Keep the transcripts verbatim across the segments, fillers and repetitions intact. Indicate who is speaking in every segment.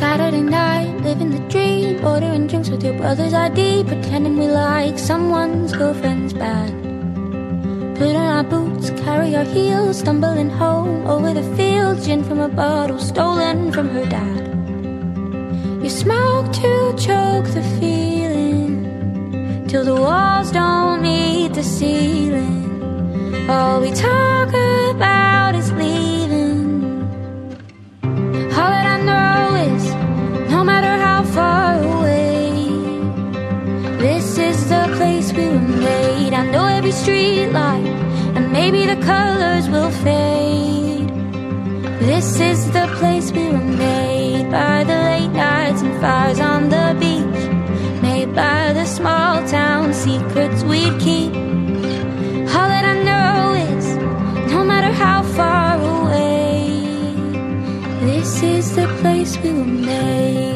Speaker 1: Saturday night, living the dream, ordering drinks with your brother's I D, pretending we like someone's girlfriend's bad. Put on our boots, carry our heels, stumbling home over the fields, gin from a bottle stolen from her dad. You smoke to choke the feeling, till the walls don't meet the ceiling. All we talk about is leaving. All that I know is, no matter how far away, this is the place we were made. I know every street light, and maybe the colors will fade. This is the place we were made, by the late nights and fires on the beach, made by the small town secrets we'd keep. All that I know is, no matter how far away, this is the place we were made.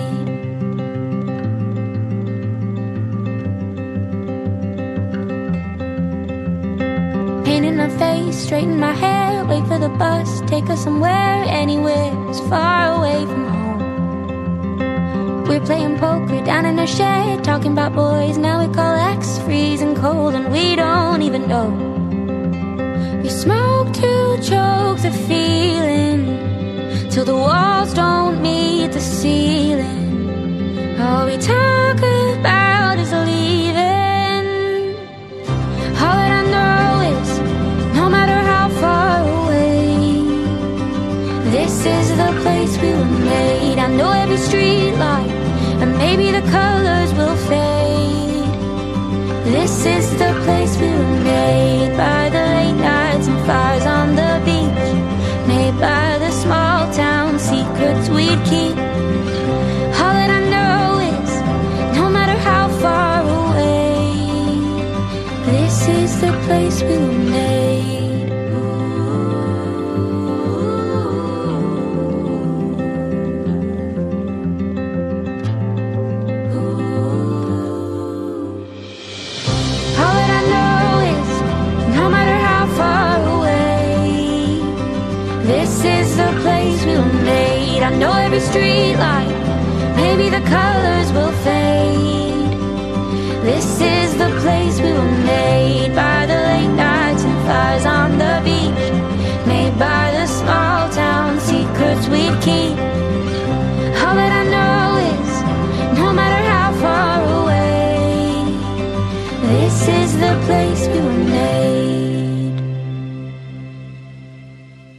Speaker 1: Painting my face, straighten my hair, wait for the bus, take us somewhere, anywhere, as far away from home. We're playing poker down in a shed, talking about boys now we call ex, freezing cold and we don't even know. You smoke to choke the feeling, till the walls don't meet the ceiling. All we talk about is leaving. All that I know is, no matter how far away, this is the place we were made. I know every street light, and maybe the colors will fade. This is the place we were made, by the late nights and fires on the beach, made by the small town secrets we'd keep. All that I know is, no matter how far away, this is the place we were made. This is the place we were made. I know every street light, maybe the colors will fade. This is the place we were made, by